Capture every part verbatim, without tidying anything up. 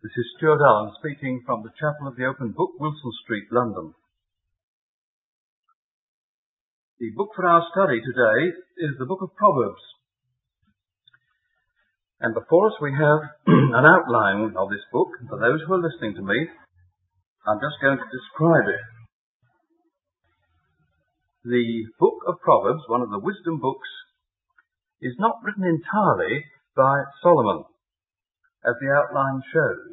This is Stuart Allen speaking from the Chapel of the Open Book, Wilson Street, London. The book for our study today is the book of Proverbs. And before us we have an outline of this book. For those who are listening to me, I'm just going to describe it. The book of Proverbs, one of the wisdom books, is not written entirely by Solomon, as the outline shows.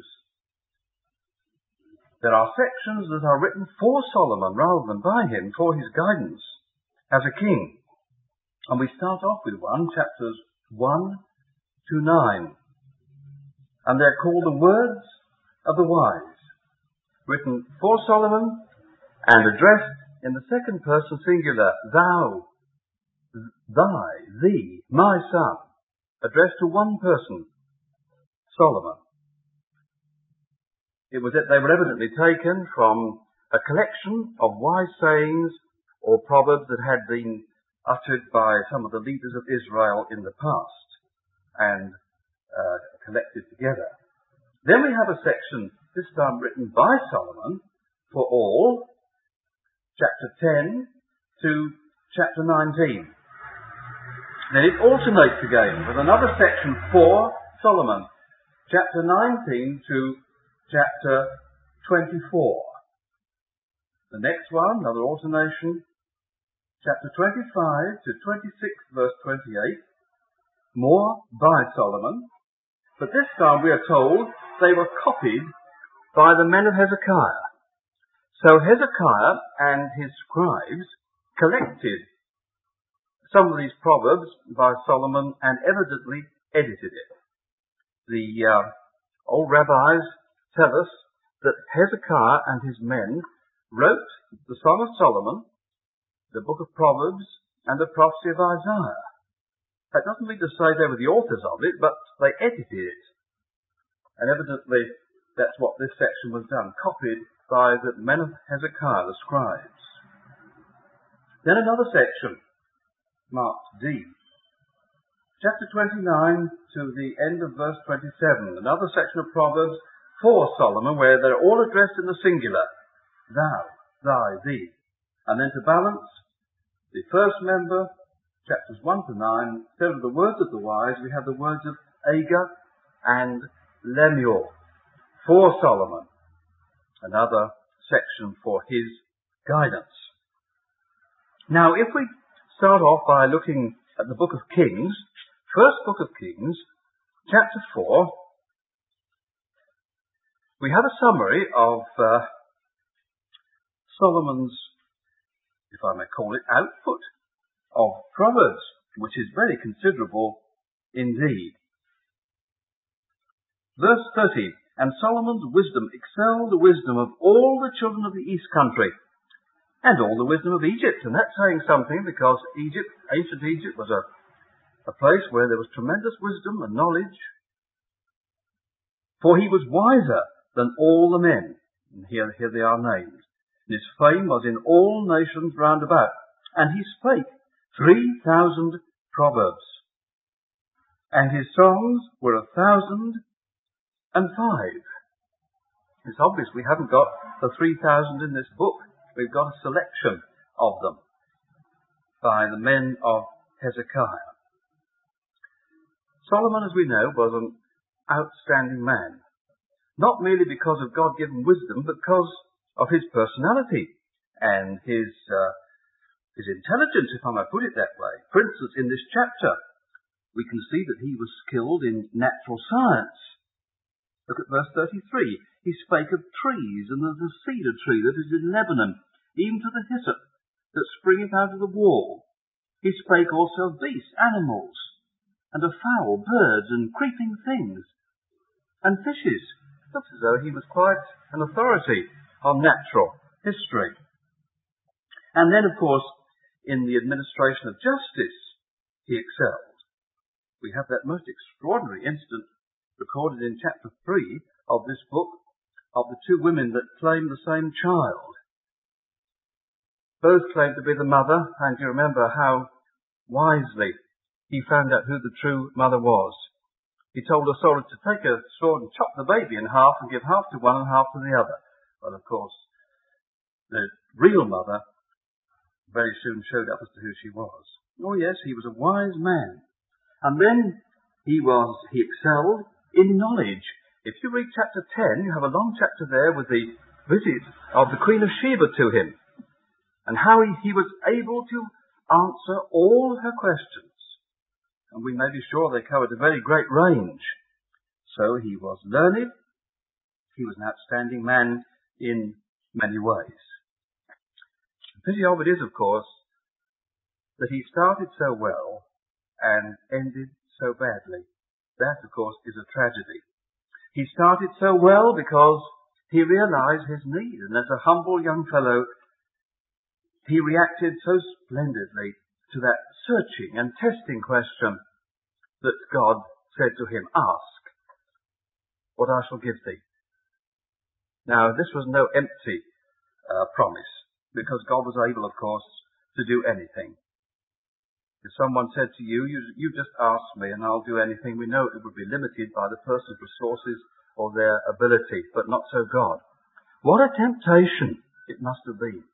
There are sections that are written for Solomon rather than by him, for his guidance as a king. And we start off with one, chapters one to nine. And they're called the Words of the Wise, written for Solomon and addressed in the second person singular, thou, thy, thee, my son, addressed to one person, Solomon. It was that they were evidently taken from a collection of wise sayings or proverbs that had been uttered by some of the leaders of Israel in the past and uh, collected together. Then we have a section, this time written by Solomon for all, chapter ten to chapter nineteen. Then it alternates again with another section for Solomon, chapter nineteen to chapter twenty-four. The next one, another alternation, chapter twenty-five to twenty-six, verse twenty-eight, more by Solomon. But this time we are told they were copied by the men of Hezekiah. So Hezekiah and his scribes collected some of these proverbs by Solomon and evidently edited it. The uh, old rabbis tell us that Hezekiah and his men wrote the Song of Solomon, the book of Proverbs, and the prophecy of Isaiah. That doesn't mean to say they were the authors of it, but they edited it. And evidently that's what this section was done, copied by the men of Hezekiah, the scribes. Then another section, marked D. Chapter twenty-nine to the end of verse twenty-seven. Another section of Proverbs for Solomon where they're all addressed in the singular. Thou, thy, thee. And then to balance the first member, chapters one to nine, instead of the words of the wise, we have the words of Agur and Lemuel for Solomon. Another section for his guidance. Now, if we start off by looking at the book of Kings, first book of Kings, chapter four, we have a summary of uh, Solomon's, if I may call it, output of Proverbs, which is very considerable indeed. Verse thirty, and Solomon's wisdom excelled the wisdom of all the children of the east country, and all the wisdom of Egypt. And that's saying something, because Egypt, ancient Egypt, was a, a place where there was tremendous wisdom and knowledge. For he was wiser than all the men. And here, here they are named. And his fame was in all nations round about. And he spake three thousand proverbs. And his songs were a thousand and five. It's obvious we haven't got the three thousand in this book. We've got a selection of them by the men of Hezekiah. Solomon, as we know, was an outstanding man. Not merely because of God-given wisdom, but because of his personality and his uh, his intelligence, if I may put it that way. For instance, in this chapter, we can see that he was skilled in natural science. Look at verse thirty-three. He spake of trees, and of the cedar tree that is in Lebanon, even to the hyssop that springeth out of the wall. He spake also of beasts, animals, and of fowl, birds, and creeping things, and fishes. Looks as though he was quite an authority on natural history. And then, of course, in the administration of justice, he excelled. We have that most extraordinary incident recorded in chapter three of this book of the two women that claimed the same child. Both claimed to be the mother, and you remember how wisely he found out who the true mother was. He told a soldier to take a sword and chop the baby in half and give half to one and half to the other. Well, of course, the real mother very soon showed up as to who she was. Oh yes, he was a wise man. And then he was, he excelled in knowledge. If you read chapter ten, you have a long chapter there with the visit of the Queen of Sheba to him, and how he, he was able to answer all her questions. And we may be sure they covered a very great range. So he was learned. He was an outstanding man in many ways. The pity of it is, of course, that he started so well and ended so badly. That, of course, is a tragedy. He started so well because he realized his need, and as a humble young fellow, he reacted so splendidly to that searching and testing question that God said to him, "Ask what I shall give thee." Now, this was no empty uh, promise, because God was able, of course, to do anything. If someone said to you, you, you just ask me and I'll do anything, we know it would be limited by the person's resources or their ability, but not so God. What a temptation it must have been.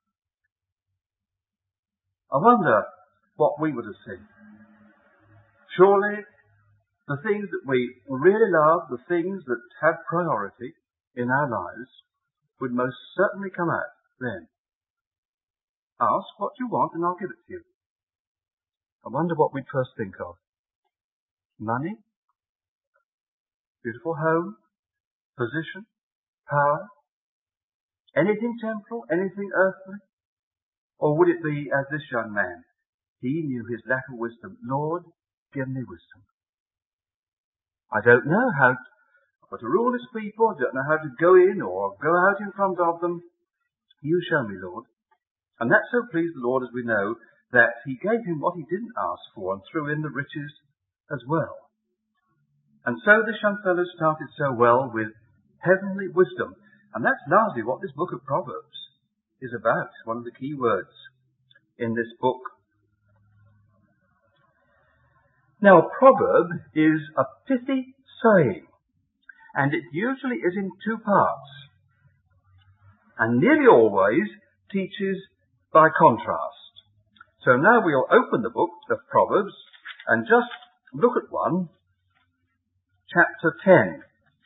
I wonder what we would have said. Surely the things that we really love, the things that have priority in our lives, would most certainly come out then. Ask what you want and I'll give it to you. I wonder what we'd first think of. Money? Beautiful home? Position? Power? Anything temporal? Anything earthly? Or would it be as this young man? He knew his lack of wisdom. Lord, give me wisdom. I don't know how to rule this people. I don't know how to go in or go out in front of them. You show me, Lord. And that so pleased the Lord, as we know, that he gave him what he didn't ask for and threw in the riches as well. And so this young fellow started so well with heavenly wisdom. And that's largely what this book of Proverbs is about, one of the key words in this book. Now, a proverb is a pithy saying, and it usually is in two parts, and nearly always teaches by contrast. So now we'll open the book of Proverbs and just look at one, chapter ten,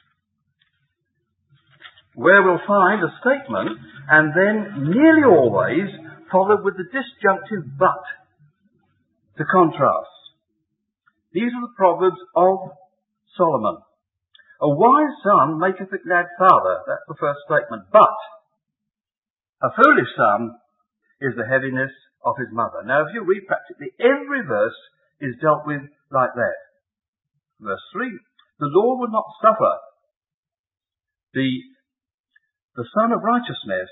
where we'll find a statement and then nearly always followed with the disjunctive but to contrast. These are the Proverbs of Solomon. A wise son maketh a glad father. That's the first statement. But a foolish son is the heaviness of his mother. Now, if you read practically every verse is dealt with like that. Verse three. The Lord will not suffer the, the son of righteousness,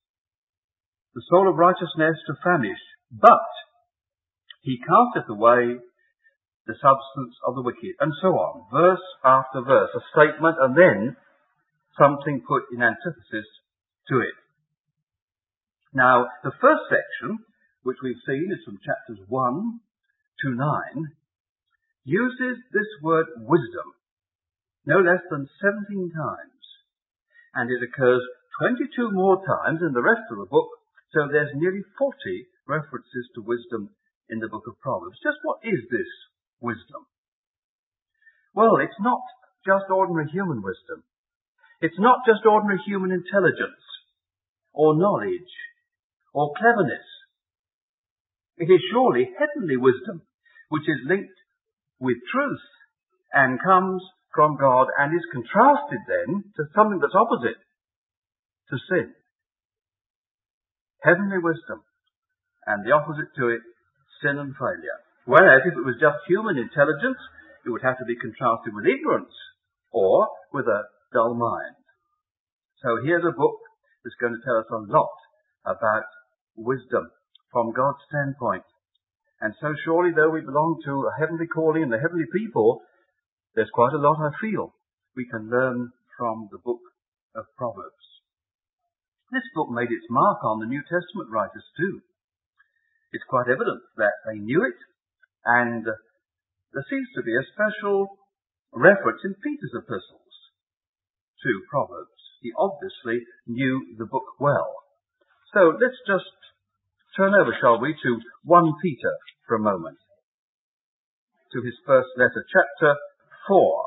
the soul of righteousness to famish, but he casteth away the substance of the wicked, and so on, verse after verse, a statement and then something put in antithesis to it. Now, the first section, which we've seen, is from chapters one to nine, uses this word wisdom no less than seventeen times, and it occurs twenty-two more times in the rest of the book, so there's nearly forty references to wisdom in the book of Proverbs. Just what is this wisdom? Well, it's not just ordinary human wisdom. It's not just ordinary human intelligence or knowledge or cleverness. It is surely heavenly wisdom, which is linked with truth and comes from God and is contrasted then to something that's opposite to sin. Heavenly wisdom, and the opposite to it, sin and failure. Whereas if it was just human intelligence, it would have to be contrasted with ignorance or with a dull mind. So here's a book that's going to tell us a lot about wisdom from God's standpoint. And so surely, though we belong to a heavenly calling and the heavenly people, there's quite a lot, I feel, we can learn from the book of Proverbs. This book made its mark on the New Testament writers too. It's quite evident that they knew it, and there seems to be a special reference in Peter's epistles to Proverbs. He obviously knew the book well. So let's just turn over, shall we, to First Peter for a moment, to his first letter, chapter four,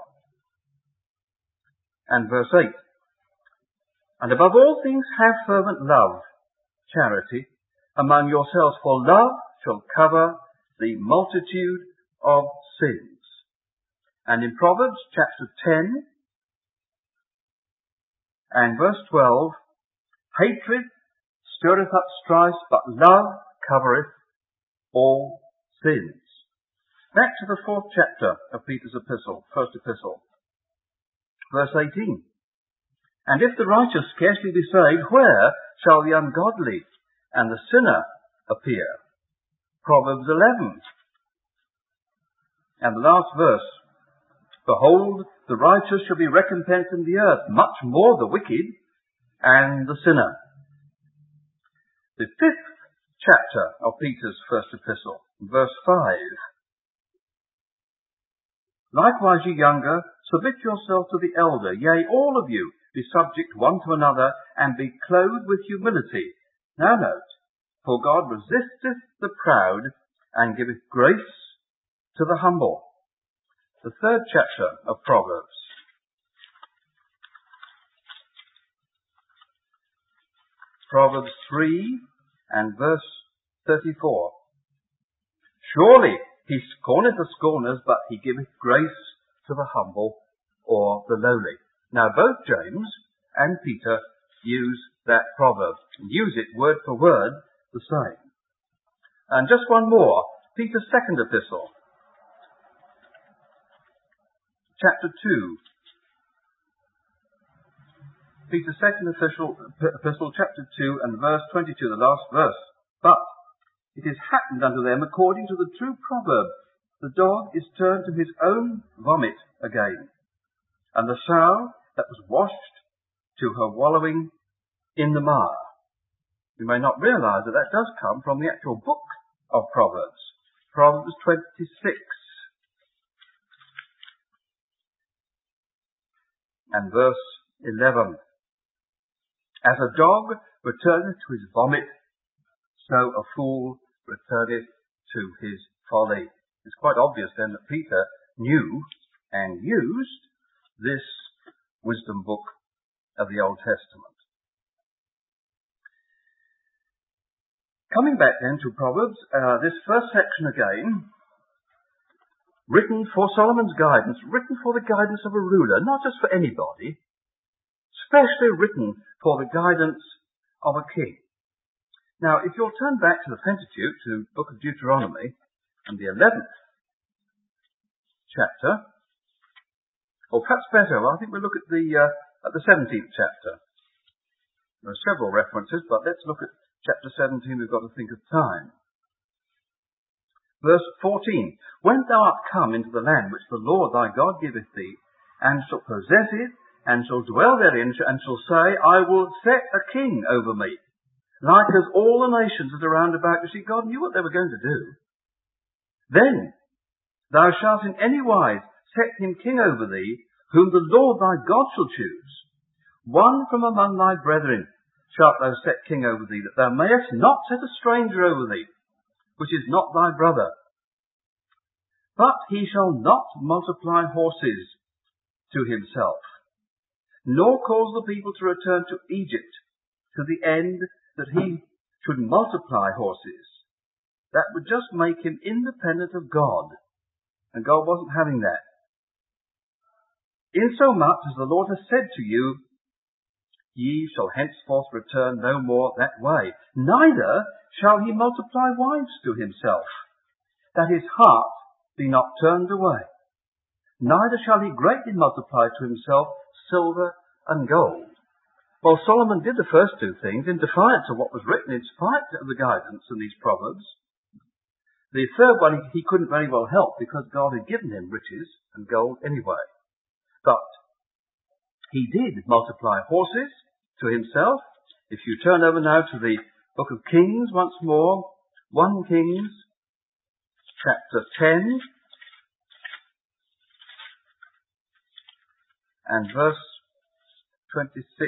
and verse eight. And above all things have fervent love, charity, among yourselves, for love shall cover the multitude of sins. And in Proverbs chapter ten and verse twelve, hatred stirreth up strife, but love covereth all sins. Back to the fourth chapter of Peter's epistle, first epistle, verse eighteen. And if the righteous scarcely be saved, where shall the ungodly and the sinner appear? Proverbs eleven. And the last verse, behold, the righteous shall be recompensed in the earth, much more the wicked and the sinner. The fifth chapter of Peter's first epistle, verse five. Likewise, ye younger, submit yourself to the elder. Yea, all of you, be subject one to another, and be clothed with humility. Now note, for God resisteth the proud, and giveth grace to the humble. The third chapter of Proverbs. Proverbs three and verse thirty-four. Surely he scorneth the scorners, but he giveth grace to the humble or the lowly. Now both James and Peter use that proverb, use it word for word the same. And just one more, Peter's second epistle, chapter two. Peter's second epistle, epistle, chapter two and verse twenty-two, the last verse. But it is happened unto them according to the true proverb, the dog is turned to his own vomit again, and the sow that was washed to her wallowing in the mire. You may not realize that that does come from the actual book of Proverbs, Proverbs twenty-six and verse eleven. As a dog returneth to his vomit, so a fool returneth to his folly. It's quite obvious then that Peter knew and used this wisdom book of the Old Testament. Coming back then to Proverbs, uh, this first section again, written for Solomon's guidance, written for the guidance of a ruler, not just for anybody, especially written for the guidance of a king. Now, if you'll turn back to the Pentateuch, to the book of Deuteronomy, and the eleventh chapter, or perhaps better, well, I think we'll look at the uh, at the seventeenth chapter. There are several references, but let's look at chapter seventeen. We've got to think of time. Verse fourteen. When thou art come into the land which the Lord thy God giveth thee, and shalt possess it, and shall dwell therein, and shall say, I will set a king over me, like as all the nations that are round about. You see, God knew what they were going to do. Then thou shalt in any wise set him king over thee, whom the Lord thy God shall choose. One from among thy brethren shalt thou set king over thee, that thou mayest not set a stranger over thee, which is not thy brother. But he shall not multiply horses to himself, nor cause the people to return to Egypt, to the end that he should multiply horses. That would just make him independent of God, and God wasn't having that. Insomuch as the Lord has said to you, ye shall henceforth return no more that way, neither shall he multiply wives to himself, that his heart be not turned away. Neither shall he greatly multiply to himself silver and gold. Well, Solomon did the first two things in defiance of what was written, in spite of the guidance in these Proverbs. The third one he couldn't very well help, because God had given him riches and gold anyway. But he did multiply horses to himself. If you turn over now to the book of Kings once more, First Kings chapter ten and verse twenty-six.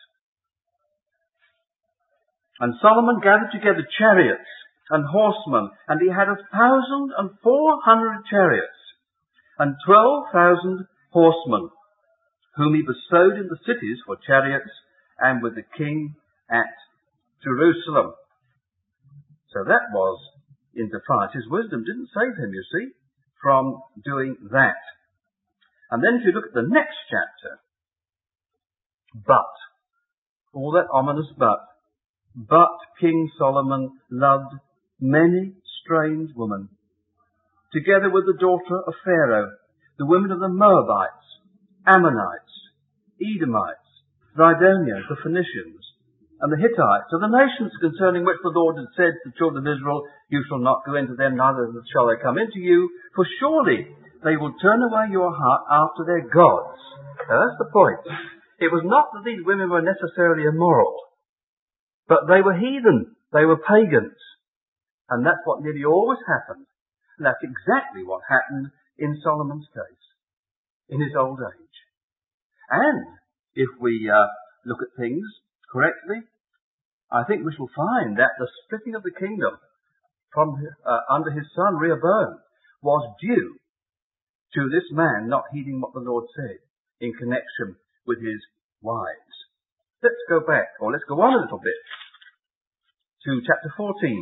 And Solomon gathered together chariots and horsemen, and he had a thousand and four hundred chariots, and twelve thousand horsemen, whom he bestowed in the cities for chariots, and with the king at Jerusalem. So that was in defiance. His wisdom didn't save him, you see, from doing that. And then if you look at the next chapter, but, all that ominous but, but King Solomon loved many strange women, together with the daughter of Pharaoh, the women of the Moabites, Ammonites, Edomites, Zidonians, the Phoenicians, and the Hittites, of the nations concerning which the Lord had said to the children of Israel, you shall not go into them, neither shall they come into you, for surely they will turn away your heart after their gods. Now that's the point. It was not that these women were necessarily immoral, but they were heathen, they were pagans. And that's what nearly always happened. And that's exactly what happened in Solomon's case, in his old age. And if we uh, look at things correctly, I think we shall find that the splitting of the kingdom from uh, under his son Rehoboam was due to this man not heeding what the Lord said in connection with his wives. Let's go back, or let's go on a little bit, to chapter fourteen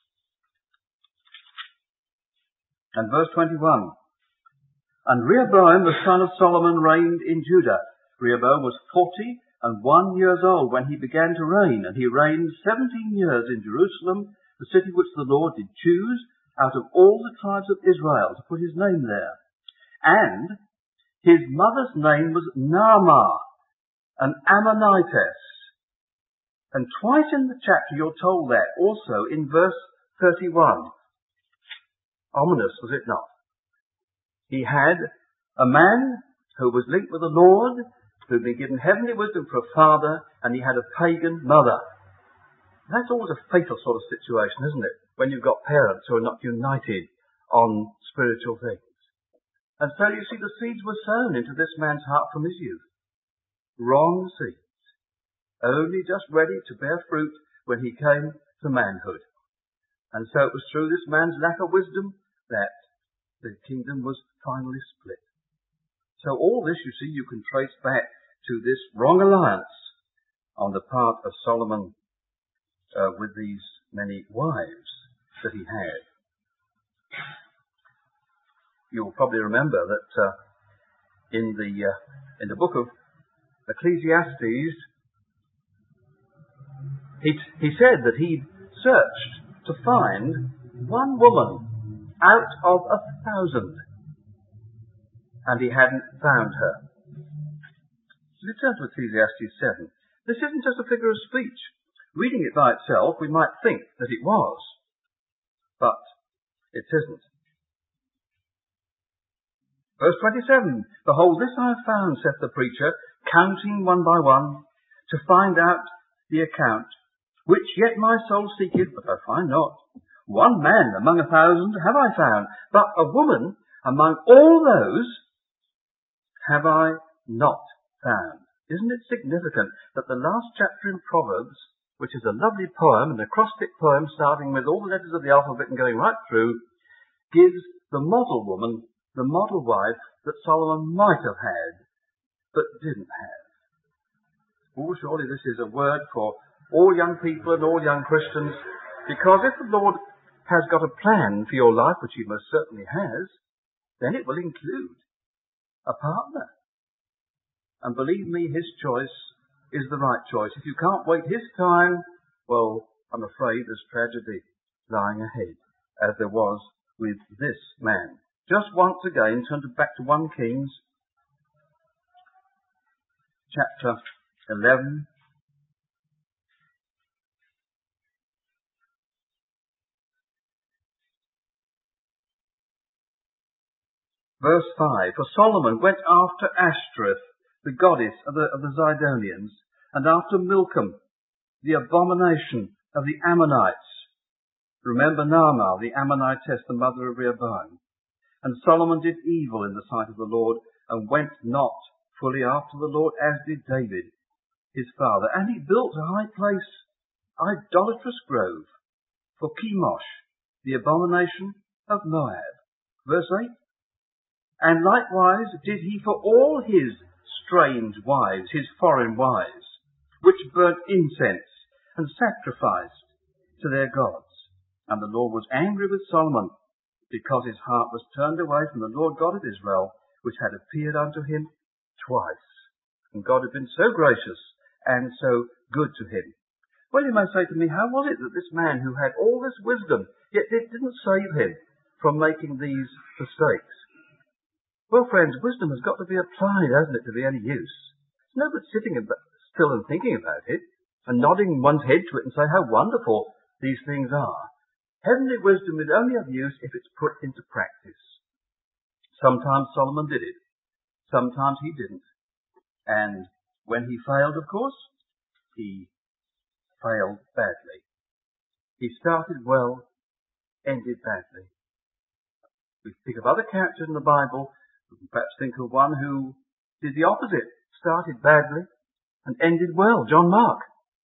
and verse twenty-one. And Rehoboam the son of Solomon reigned in Judah. Rehoboam was forty and one years old when he began to reign, and he reigned seventeen years in Jerusalem, the city which the Lord did choose out of all the tribes of Israel to put his name there. And his mother's name was Naamah, an Ammonitess. And twice in the chapter you're told that, also in verse thirty-one. Ominous, was it not? He had a man who was linked with the Lord, who had been given heavenly wisdom for a father, and he had a pagan mother. That's always a fatal sort of situation, isn't it? When you've got parents who are not united on spiritual things. And so you see the seeds were sown into this man's heart from his youth. Wrong seeds. Only just ready to bear fruit when he came to manhood. And so it was through this man's lack of wisdom that the kingdom was finally split. So all this, you see, you can trace back to this wrong alliance on the part of Solomon uh, with these many wives that he had. You'll probably remember that uh, in the uh, in the book of Ecclesiastes, he he said that he'd searched to find one woman out of a thousand, and he hadn't found her. So let's turn to Ecclesiastes seven. This isn't just a figure of speech. Reading it by itself, we might think that it was, but it isn't. Verse twenty-seven, behold, this I have found, saith the preacher, counting one by one, to find out the account, which yet my soul seeketh, but I find not. One man among a thousand have I found, but a woman among all those have I not found. Isn't it significant that the last chapter in Proverbs, which is a lovely poem, an acrostic poem starting with all the letters of the alphabet and going right through, gives the model woman, the model wife that Solomon might have had, but didn't have. Oh, surely this is a word for all young people and all young Christians, because if the Lord has got a plan for your life, which he most certainly has, then it will include a partner. And believe me, his choice is the right choice. If you can't wait his time, well, I'm afraid there's tragedy lying ahead, as there was with this man. Just once again, turn to back to First Kings, chapter eleven. Verse five, for Solomon went after Ashtoreth, the goddess of the, of the Zidonians, and after Milcom, the abomination of the Ammonites. Remember Naamah, the Ammonitess, the mother of Rehoboam. And Solomon did evil in the sight of the Lord, and went not fully after the Lord, as did David, his father. And he built a high place, idolatrous grove, for Chemosh, the abomination of Moab. Verse eight. And likewise did he for all his strange wives, his foreign wives, which burnt incense and sacrificed to their gods. And the Lord was angry with Solomon, because his heart was turned away from the Lord God of Israel, which had appeared unto him twice. And God had been so gracious and so good to him. Well, you may say to me, how was it that this man who had all this wisdom, yet it didn't save him from making these mistakes? Well, friends, wisdom has got to be applied, hasn't it, to be any use? It's no good sitting still and thinking about it, and nodding one's head to it and say how wonderful these things are. Heavenly wisdom is only of use if it's put into practice. Sometimes Solomon did it. Sometimes he didn't. And when he failed, of course, he failed badly. He started well, ended badly. We think of other characters in the Bible. We can perhaps think of one who did the opposite. Started badly and ended well. John Mark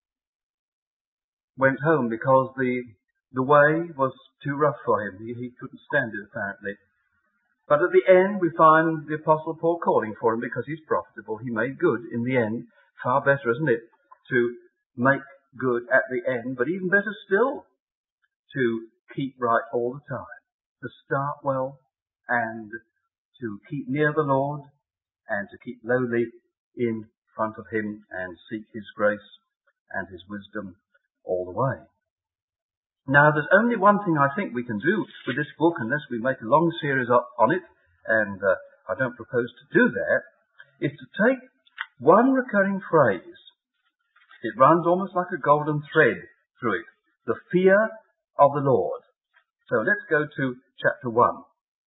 went home because the the way was too rough for him. He, he couldn't stand it, apparently. But at the end, we find the Apostle Paul calling for him because he's profitable. He made good in the end. Far better, isn't it, to make good at the end, but even better still, to keep right all the time. To start well and to keep near the Lord and to keep lowly in front of him and seek his grace and his wisdom all the way. Now, there's only one thing I think we can do with this book, unless we make a long series up on it, and uh, I don't propose to do that, is to take one recurring phrase. It runs almost like a golden thread through it. The fear of the Lord. So let's go to chapter one.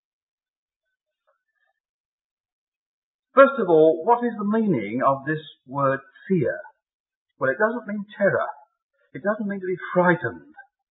First of all, what is the meaning of this word fear? Well, it doesn't mean terror. It doesn't mean to be frightened.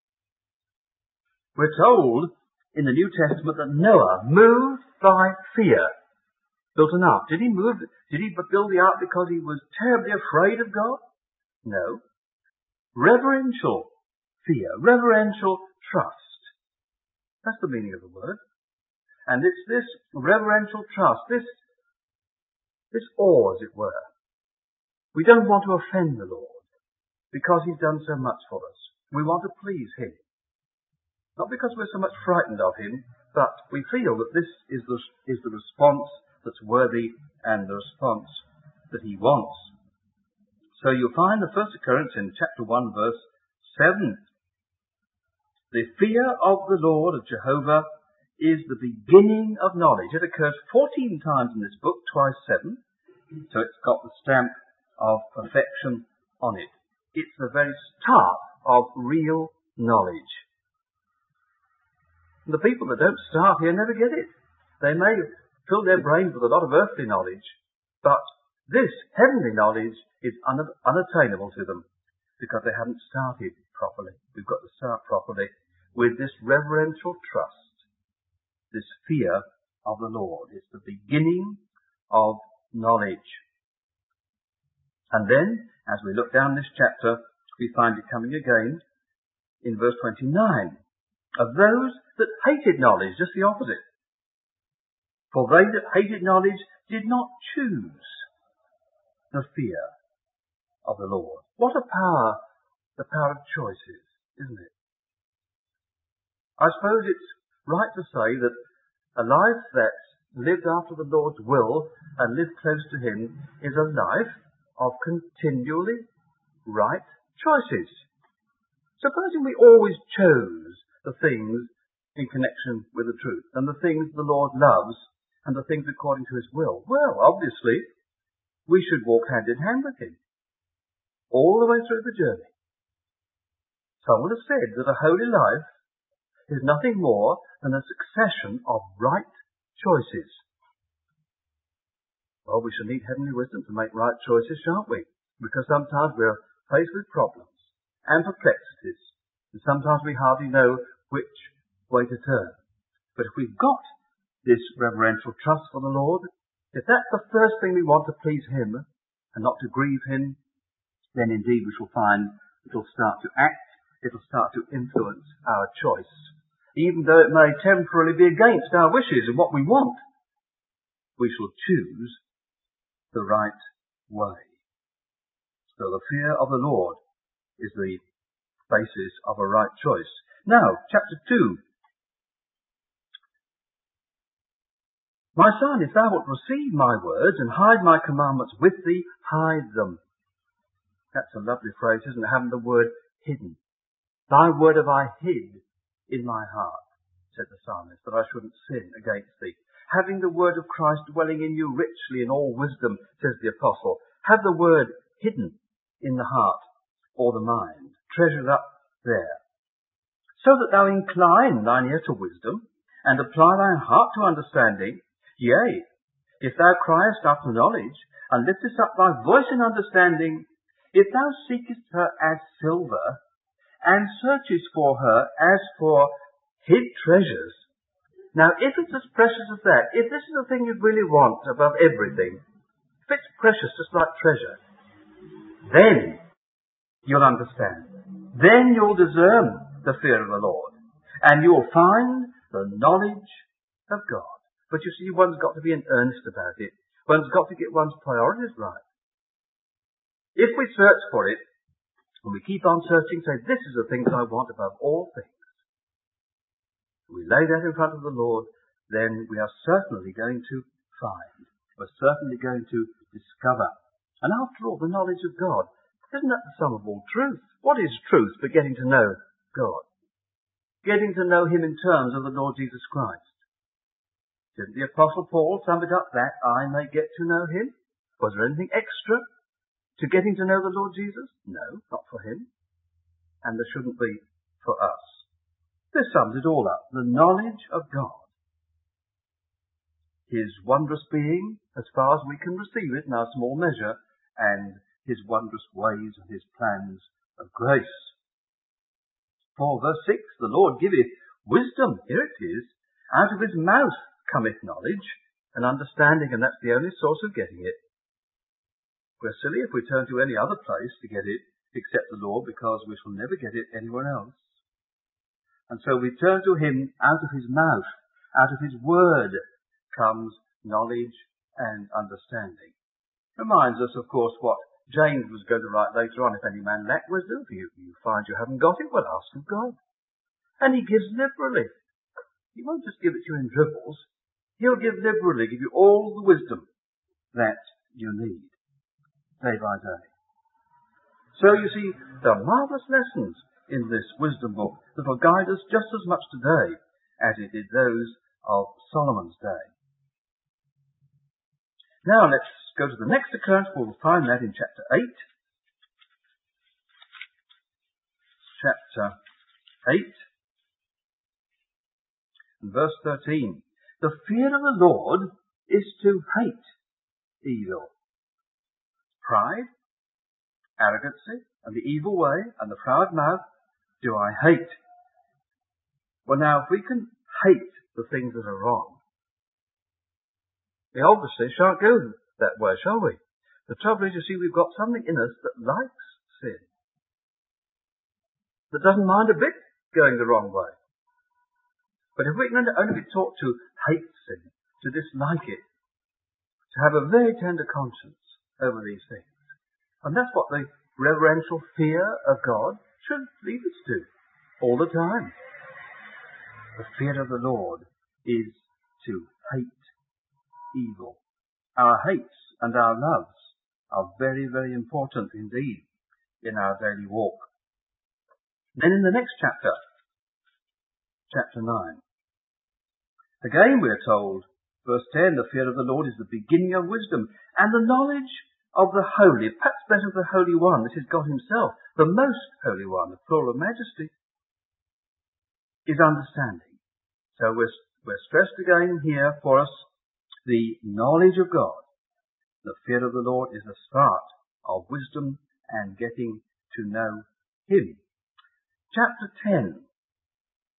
We're told in the New Testament that Noah, moved by fear, built an ark. Did he move? Did he build the ark because he was terribly afraid of God? No. Reverential fear, reverential trust. That's the meaning of the word. And it's this reverential trust, this, this awe, as it were. We don't want to offend the Lord because he's done so much for us. We want to please him. Not because we're so much frightened of him, but we feel that this is the, is the response that's worthy and the response that he wants. So you'll find the first occurrence in chapter one, verse seven. The fear of the Lord, of Jehovah, is the beginning of knowledge. It occurs fourteen times in this book, twice seven. So it's got the stamp of perfection on it. It's the very start of real knowledge. And the people that don't start here never get it. They may fill their brains with a lot of earthly knowledge, but this heavenly knowledge is un- unattainable to them because they haven't started properly. We've got to start properly with this reverential trust, this fear of the Lord. It's the beginning of knowledge. And then, as we look down this chapter, we find it coming again in verse twenty-nine. Of those that hated knowledge, just the opposite. For they that hated knowledge did not choose the fear of the Lord. What a power, the power of choices, isn't it? I suppose it's right to say that a life that's lived after the Lord's will and lived close to him is a life of continually right choices. Supposing we always chose the things in connection with the truth, and the things the Lord loves, and the things according to his will. Well, obviously, we should walk hand in hand with him, all the way through the journey. Someone has said that a holy life is nothing more than a succession of right choices. Well, we shall need heavenly wisdom to make right choices, shan't we? Because sometimes we're faced with problems and perplexities, and sometimes we hardly know which way to turn. But if we've got this reverential trust for the Lord, If that's the first thing we want, to please him and not to grieve him, then indeed we shall find it'll start to act, it'll start to influence our choice, even though it may temporarily be against our wishes and what we want. We shall choose the right way. So the fear of the Lord is the basis of a right choice. Now, chapter two. My son, if thou wilt receive my words and hide my commandments with thee, hide them. That's a lovely phrase, isn't it? Having the word hidden. Thy word have I hid in my heart, said the psalmist, that I shouldn't sin against thee. Having the word of Christ dwelling in you richly in all wisdom, says the apostle. Have the word hidden in the heart or the mind, treasured up there, so that thou incline thine ear to wisdom, and apply thine heart to understanding. Yea, if thou criest after knowledge, and liftest up thy voice in understanding, if thou seekest her as silver, and searchest for her as for hid treasures. Now, if it's as precious as that, if this is the thing you really want above everything, if it's precious just like treasure, then you'll understand. Then you'll discern the fear of the Lord, and you'll find the knowledge of God. But you see, one's got to be in earnest about it. One's got to get one's priorities right. If we search for it, and we keep on searching, say, this is the things I want above all things, we lay that in front of the Lord, then we are certainly going to find, we're certainly going to discover. And after all, the knowledge of God, isn't that the sum of all truth? What is truth but getting to know God? Getting to know him in terms of the Lord Jesus Christ. Didn't the Apostle Paul sum it up that I may get to know him? Was there anything extra to getting to know the Lord Jesus? No, not for him. And there shouldn't be for us. This sums it all up. The knowledge of God. His wondrous being, as far as we can receive it in our small measure, and his wondrous ways and his plans of grace. For verse six, the Lord giveth wisdom. Here it is. Out of his mouth cometh knowledge and understanding, and that's the only source of getting it. We're silly if we turn to any other place to get it except the Lord, because we shall never get it anywhere else. And so we turn to him. Out of his mouth, out of his word, comes knowledge and understanding. Reminds us, of course, what James was going to write later on. If any man lack wisdom, if you, you find you haven't got it, well, ask of God. And he gives liberally. He won't just give it to you in dribbles. He'll give liberally, give you all the wisdom that you need, day by day. So you see, there are marvellous lessons in this wisdom book that will guide us just as much today as it did those of Solomon's day. Now let's go to the next occurrence. We'll find that in chapter eight. Chapter eight. And verse thirteen. The fear of the Lord is to hate evil. Pride, arrogancy, and the evil way, and the proud mouth do I hate. Well now, if we can hate the things that are wrong, we obviously shan't go that way, shall we? The trouble is, you see, we've got something in us that likes sin. That doesn't mind a bit going the wrong way. But if we can only be taught to hate sin, to dislike it, to have a very tender conscience over these things. And that's what the reverential fear of God should lead us to all the time. The fear of the Lord is to hate evil. Our hates and our loves are very, very important indeed in our daily walk. Then in the next chapter, chapter nine, again we are told, verse ten, the fear of the Lord is the beginning of wisdom, and the knowledge of the Holy, perhaps better the Holy One, this is God himself, the most Holy One, the plural of majesty, is understanding. So we're, we're stressed again here for us, the knowledge of God. The fear of the Lord is the start of wisdom and getting to know him. Chapter ten,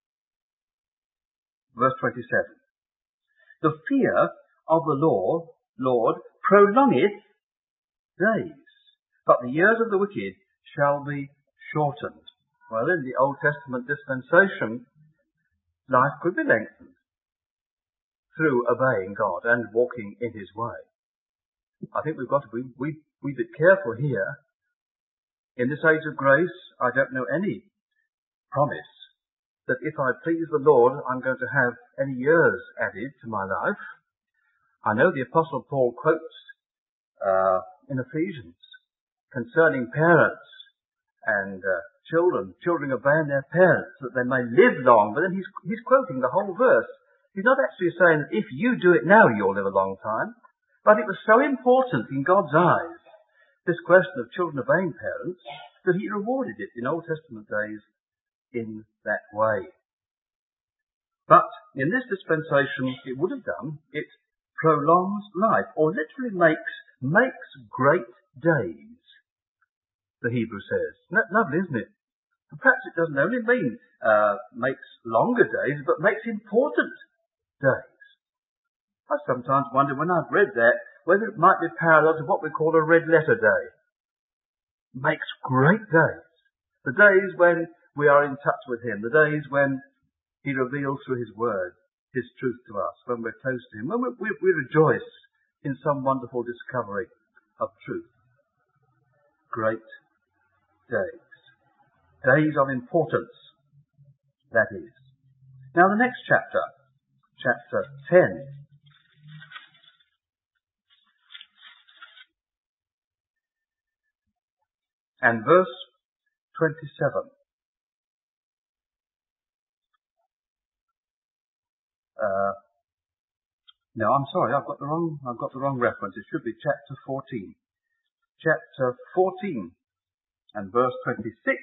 verse twenty-seven. The fear of the law Lord prolongeth days, but the years of the wicked shall be shortened. Well, in the Old Testament dispensation, life could be lengthened through obeying God and walking in his way. I think we've got to be we, we bit careful here. In this age of grace, I don't know any promise that if I please the Lord, I'm going to have any years added to my life. I know the Apostle Paul quotes uh, in Ephesians concerning parents and uh, children, children obeying their parents that they may live long, but then he's, he's quoting the whole verse. He's not actually saying that if you do it now, you'll live a long time. But it was so important in God's eyes, this question of children obeying parents, that he rewarded it in Old Testament days in that way. But in this dispensation, it would have done, it prolongs life, or literally makes, makes great days, the Hebrew says. Lovely, isn't it? And perhaps it doesn't only mean uh, makes longer days, but makes important days. I sometimes wonder when I've read that whether it might be parallel to what we call a red letter day. Makes great days. The days when we are in touch with him. The days when he reveals through his word his truth to us. When we're close to him. When we, we, we rejoice in some wonderful discovery of truth. Great days. Days of importance, that is. Now the next chapter, chapter ten. And verse twenty-seven. Uh, no, I'm sorry, I've got the wrong, I've got the wrong reference. It should be chapter fourteen. Chapter fourteen and verse twenty-six.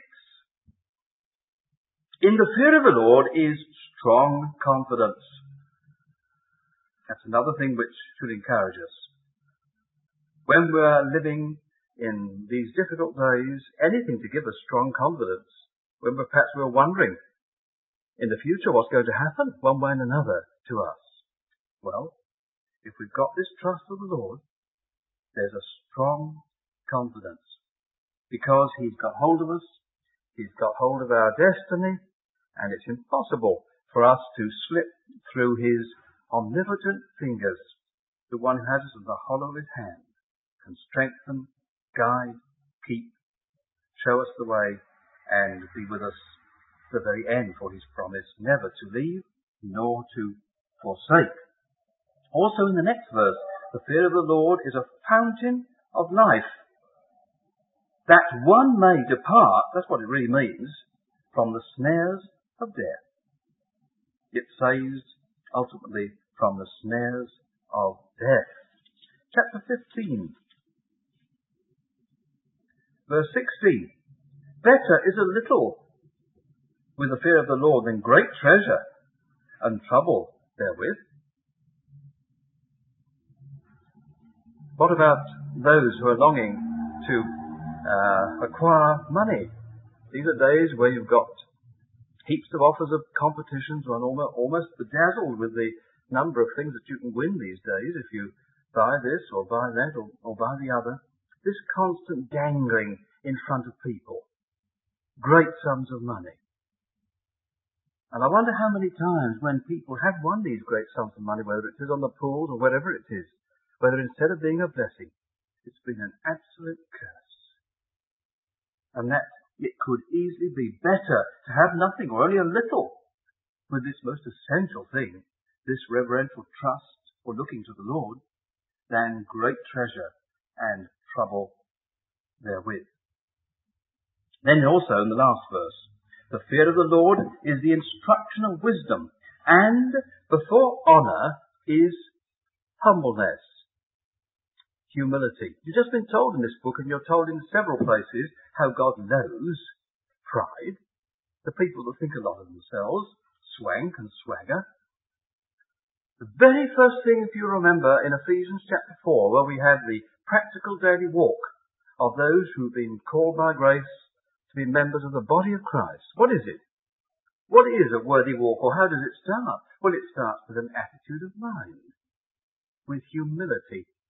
In the fear of the Lord is strong confidence. That's another thing which should encourage us. When we're living in these difficult days, anything to give us strong confidence, when we're, perhaps we're wondering in the future what's going to happen one way and another to us. Well, if we've got this trust of the Lord, there's a strong confidence because he's got hold of us, he's got hold of our destiny, and it's impossible for us to slip through his omnipotent fingers. The one who has us in the hollow of his hand can strengthen, guide, keep, show us the way, and be with us to the very end, for his promise never to leave nor to forsake. Also in the next verse, the fear of the Lord is a fountain of life, that one may depart, that's what it really means, from the snares of death. It saves ultimately from the snares of death. Chapter fifteen. Verse sixteen. Better is a little with the fear of the Lord than great treasure and trouble therewith. What about those who are longing to uh, acquire money? These are days where you've got heaps of offers of competitions, and almost, almost bedazzled with the number of things that you can win these days if you buy this or buy that or, or buy the other. This constant dangling in front of people. Great sums of money. And I wonder how many times when people have won these great sums of money, whether it is on the pools or whatever it is, whether instead of being a blessing, it's been an absolute curse. And that it could easily be better to have nothing or only a little with this most essential thing, this reverential trust for looking to the Lord, than great treasure and trouble therewith. Then also in the last verse, the fear of the Lord is the instruction of wisdom, and before honour is humbleness, humility. You've just been told in this book, and you're told in several places, how God loathes pride, the people that think a lot of themselves, swank and swagger. The very first thing, if you remember, in Ephesians chapter four, where we have the practical daily walk of those who've been called by grace to be members of the body of Christ. What is it? What is a worthy walk, or how does it start? Well, it starts with an attitude of mind, with humility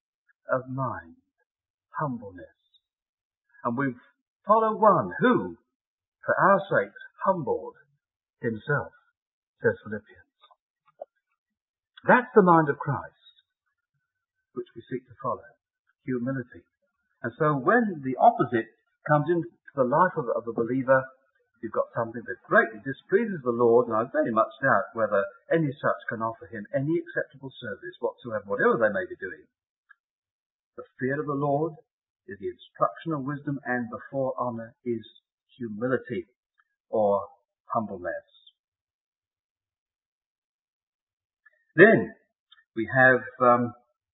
of mind, humbleness. And we follow one who, for our sakes, humbled himself, says Philippians. That's the mind of Christ, which we seek to follow, humility. And so when the opposite comes into the life of, of the believer, you've got something that greatly displeases the Lord, and I very much doubt whether any such can offer him any acceptable service whatsoever, whatever they may be doing. The fear of the Lord is the instruction of wisdom, and before honour is humility or humbleness. Then we have um,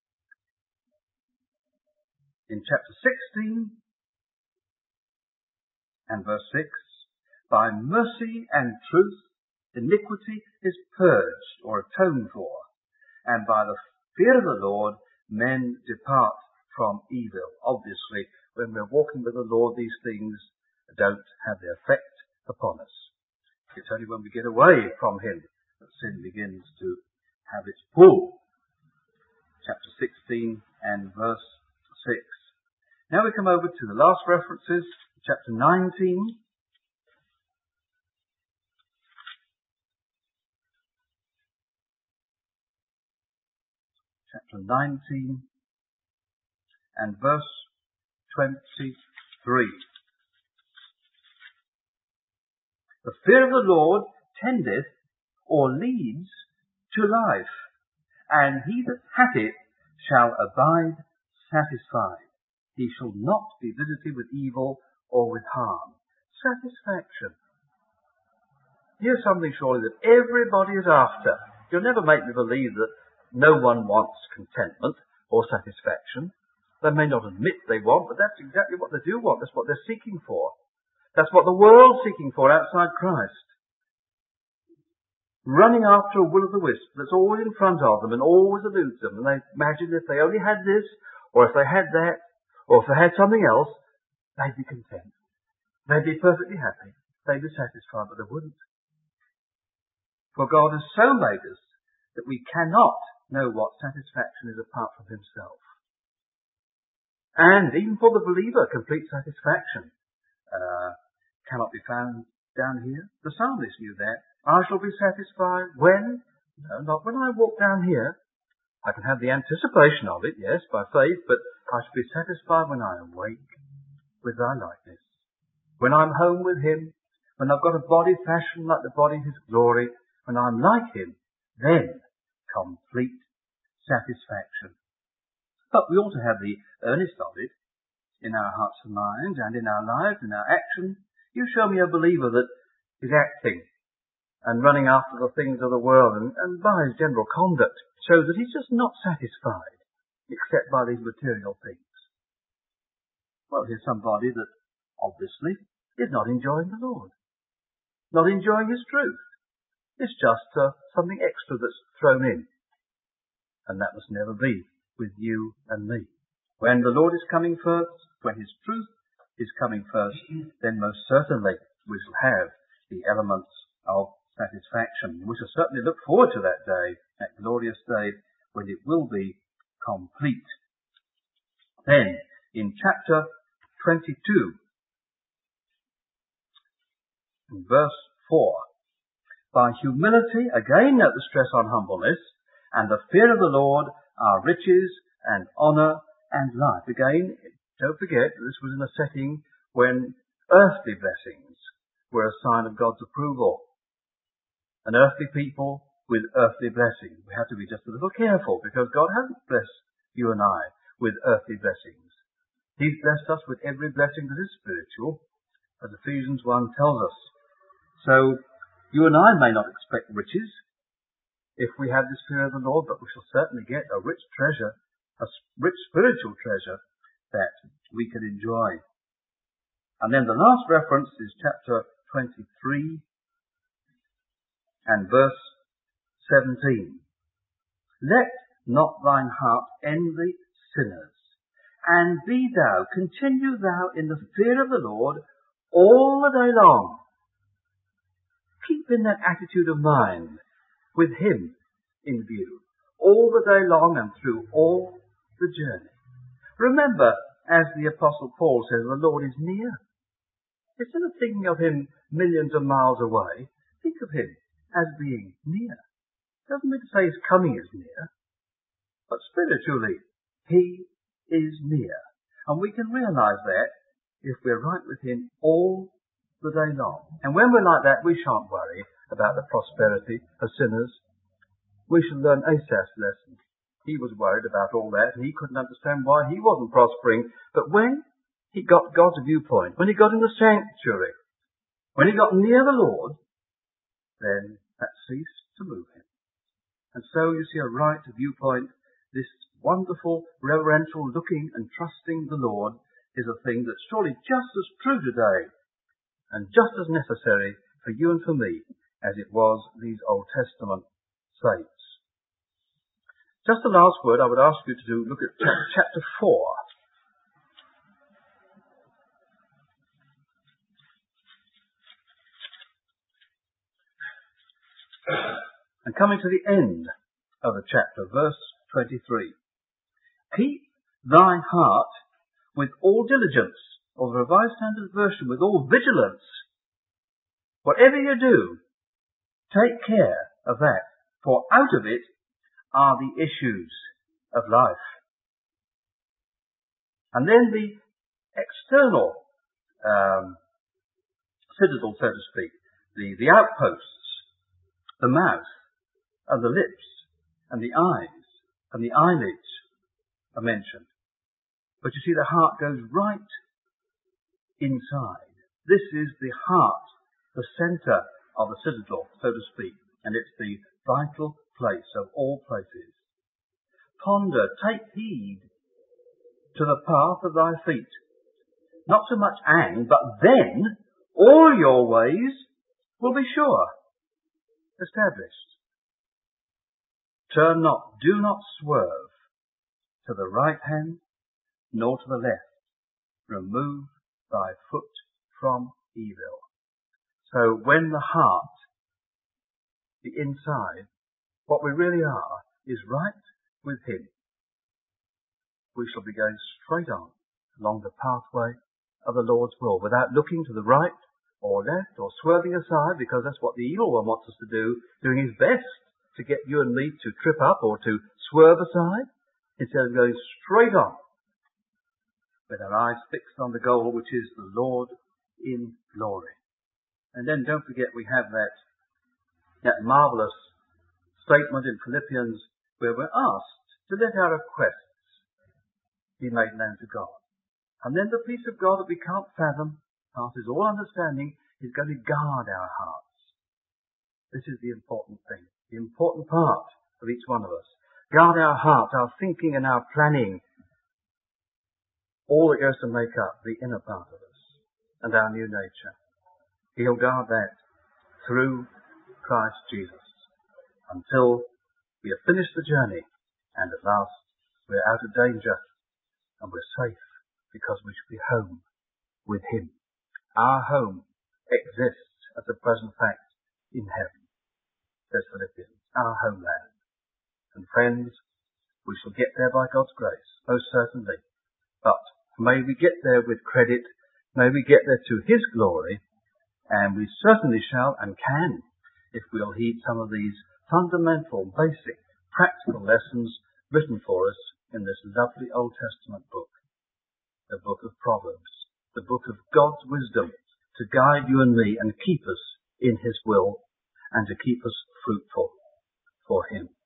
in chapter sixteen and verse six, by mercy and truth iniquity is purged or atoned for, and by the fear of the Lord men depart from evil. Obviously, when we're walking with the Lord, these things don't have their effect upon us. It's only when we get away from him that sin begins to have its pull. Chapter sixteen and verse six. Now we come over to the last references, chapter nineteen. Chapter nineteen and verse twenty-three. The fear of the Lord tendeth or leads to life, and he that hath it shall abide satisfied. He shall not be visited with evil or with harm. Satisfaction. Here's something surely that everybody is after. You'll never make me believe that no one wants contentment or satisfaction. They may not admit they want, but that's exactly what they do want. That's what they're seeking for. That's what the world's seeking for outside Christ. Running after a will-o'-the-wisp that's always in front of them and always eludes them. And they imagine if they only had this, or if they had that, or if they had something else, they'd be content. They'd be perfectly happy. They'd be satisfied, but they wouldn't. For God has so made us that we cannot know what satisfaction is apart from himself. And even for the believer, complete satisfaction uh, cannot be found down here. The psalmist knew that. I shall be satisfied when? No, not when I walk down here. I can have the anticipation of it, yes, by faith, but I shall be satisfied when I awake with thy likeness. When I'm home with him, when I've got a body fashioned like the body of his glory, when I'm like him, then complete satisfaction. But we ought to have the earnest of it in our hearts and minds and in our lives, in our actions. You show me a believer that is acting and running after the things of the world, and, and by his general conduct shows that he's just not satisfied except by these material things. Well, here's somebody that obviously is not enjoying the Lord, not enjoying his truth. It's just uh, something extra that's thrown in, and that must never be with you and me. When the Lord is coming first, when his truth is coming first, then most certainly we shall have the elements of satisfaction. We shall certainly look forward to that day, that glorious day, when it will be complete. Then, in chapter twenty-two, verse four, by humility, again note the stress on humbleness, and the fear of the Lord are riches and honour and life. Again, don't forget that this was in a setting when earthly blessings were a sign of God's approval. An earthly people with earthly blessings. We have to be just a little careful, because God hasn't blessed you and I with earthly blessings. He's blessed us with every blessing that is spiritual, as Ephesians one tells us. So, you and I may not expect riches if we have this fear of the Lord, but we shall certainly get a rich treasure, a rich spiritual treasure that we can enjoy. And then the last reference is chapter twenty-three and verse seventeen. Let not thine heart envy sinners, and be thou, continue thou in the fear of the Lord all the day long. Keep in that attitude of mind with him in view all the day long and through all the journey. Remember, as the Apostle Paul says, the Lord is near. Instead of thinking of him millions of miles away, think of him as being near. Doesn't mean to say his coming is near, but spiritually, he is near. And we can realise that if we're right with him all the day long. And when we're like that, we shan't worry about the prosperity of sinners. We shall learn Asaph's lesson. He was worried about all that, and he couldn't understand why he wasn't prospering. But when he got God's viewpoint, when he got in the sanctuary, when he got near the Lord, then that ceased to move him. And so you see a right viewpoint, this wonderful reverential looking and trusting the Lord is a thing that's surely just as true today and just as necessary for you and for me as it was these Old Testament saints. Just the last word I would ask you to do, look at chapter four. And coming to the end of the chapter, verse twenty-three. Keep thy heart with all diligence, or the Revised Standard Version, with all vigilance. Whatever you do, take care of that, for out of it are the issues of life. And then the external um, citadel, so to speak, the, the outposts, the mouth and the lips and the eyes and the eyelids are mentioned. But you see, the heart goes right inside. This is the heart, the centre of the citadel, so to speak, and it's the vital place of all places. Ponder, take heed to the path of thy feet. Not so much and, but then all your ways will be sure, established. Turn not, do not swerve to the right hand, nor to the left. Remove thy foot from evil. So when the heart, the inside, what we really are, is right with him, we shall be going straight on along the pathway of the Lord's will, without looking to the right or left or swerving aside, because that's what the evil one wants us to do, doing his best to get you and me to trip up or to swerve aside, instead of going straight on with our eyes fixed on the goal, which is the Lord in glory. And then don't forget we have that, that marvellous statement in Philippians where we're asked to let our requests be made known to God. And then the peace of God that we can't fathom, passes all understanding, is going to guard our hearts. This is the important thing, the important part of each one of us. Guard our heart, our thinking and our planning, all that goes to make up the inner part of us and our new nature. He'll guard that through Christ Jesus until we have finished the journey and at last we're out of danger and we're safe because we shall be home with him. Our home exists as a present fact in heaven, says Philippians, our homeland. And friends, we shall get there by God's grace, most certainly. But may we get there with credit, may we get there to his glory, and we certainly shall and can if we'll heed some of these fundamental, basic, practical lessons written for us in this lovely Old Testament book, the book of Proverbs, the book of God's wisdom to guide you and me and keep us in his will and to keep us fruitful for him.